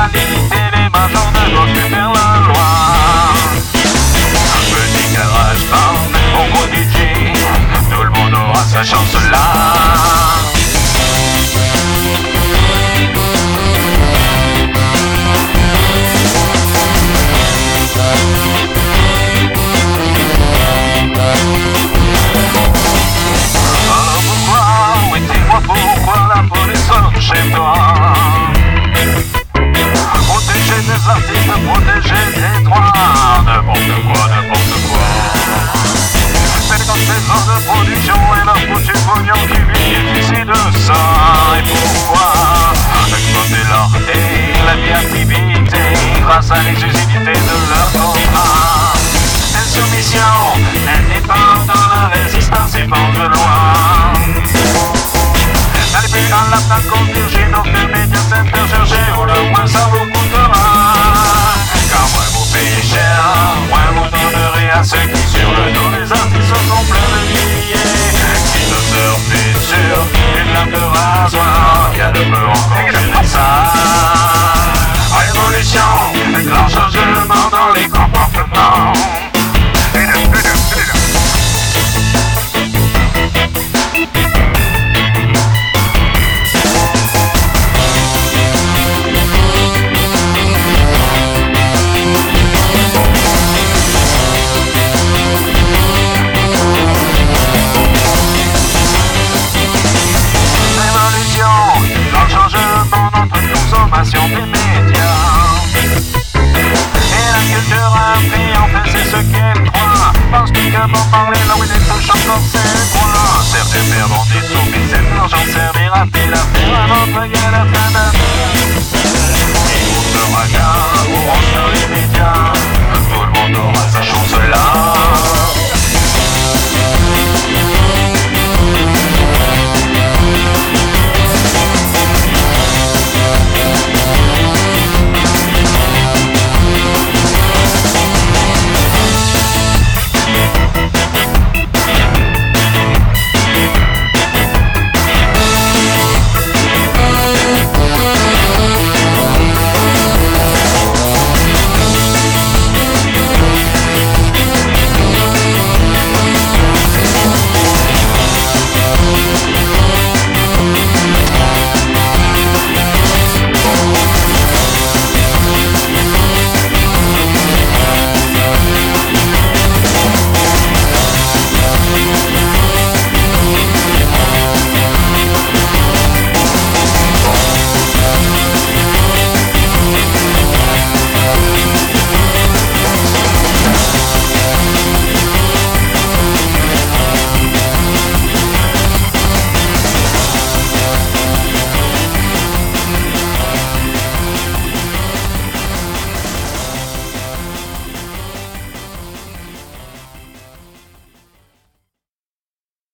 l'illégalité, les majors ne doivent plus faire la loi. Un petit garage band au gros DJ, tout le monde aura sa chance là. Pourquoi la police sort chez toi? Protéger des artistes, protéger des droits. N'importe quoi. C'est dans ces heures de production et leur foutu pognon qui bénéficient de ça. Et pourquoi exploiter leur et la créativité grâce à l'exclusivité de leur contrat? Insoumission, indépendant, la résistance est pas de loi. N'allez plus à l'attaque au virgin, aucun média s'interchercher, ou le moins ça vous coûtera. Car moins vous payez cher, moins vous donnerez à ceux qui sur le dos des artistes sont pleins de milliers. Qui se surfent sur une lame de rasoir, y'a de peu encore gérer ça. Révolution, grand changement dans les comportements. Des médias. Et la culture a appris, en fait c'est ce qu'elle croit. Pense que bon parler là où il est touche encore c'est quoi. Certains perdront des sous, mais cet argent servira-t-il à faire un autre gueule à fin